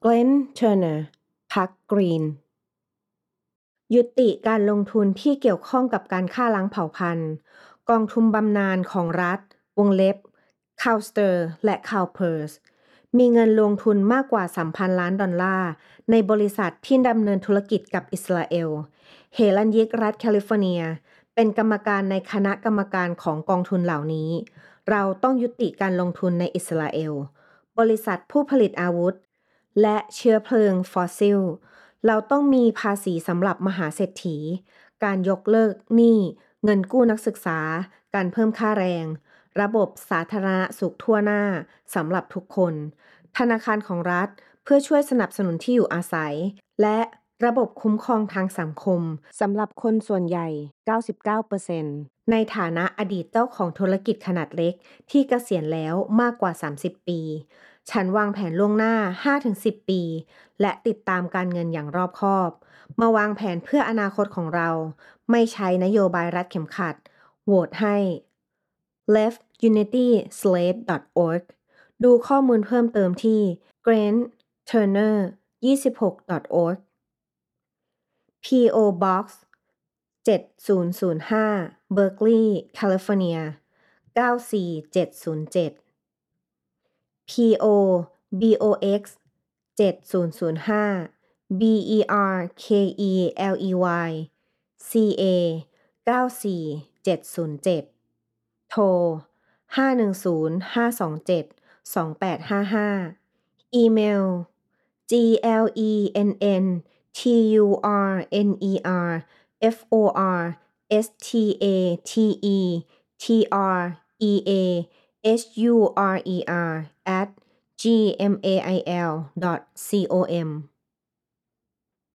เกลน เทอร์เนอร์ พรรคกรีน ยุติการลงทุนที่เกี่ยวข้องกับการฆ่าล้างเผ่าพันธุ์ กองทุนบำนาญของรัฐคาวสเตอร์ และคาวเพิร์ส มีเงินลงทุนมากกว่า 3,000 ล้านดอลลาร์ในบริษัทที่ดำเนินธุรกิจกับอิสราเอล เฮลันยิกรัฐแคลิฟอร์เนีย เป็นกรรมการในคณะกรรมการของกองทุนเหล่านี้ เราต้องยุติการลงทุนในอิสราเอล บริษัทผู้ผลิตอาวุธ และเชื้อเพลิงฟอสซิล เราต้องมีภาษีสำหรับมหาเศรษฐี การยกเลิกหนี้ เงินกู้นักศึกษา การเพิ่มค่าแรง ระบบสาธารณสุขทั่วหน้าสำหรับทุกคน ธนาคารของรัฐเพื่อช่วยสนับสนุนที่อยู่อาศัย และระบบคุ้มครองทางสังคมสำหรับคนส่วนใหญ่ 99% ในฐานะอดีตเจ้าของธุรกิจขนาดเล็กที่เกษียณแล้วมากกว่า 30 ปี ฉันวางแผนล่วงหน้า 5-10 ปี และติดตามการเงินอย่างรอบคอบ มาวางแผนเพื่ออนาคตของเรา ไม่ใช้นโยบายรัดเข็มขัด โหวตให้ leftunity.slate.org ดูข้อมูลเพิ่มเติมที่ grantturner26.org P.O. Box 7005 Berkeley California 94707 P.O. Box 7005 Berkeley CA 94707 โทร 510-527-2855 อีเมล glenforstatetrehur@gmail.com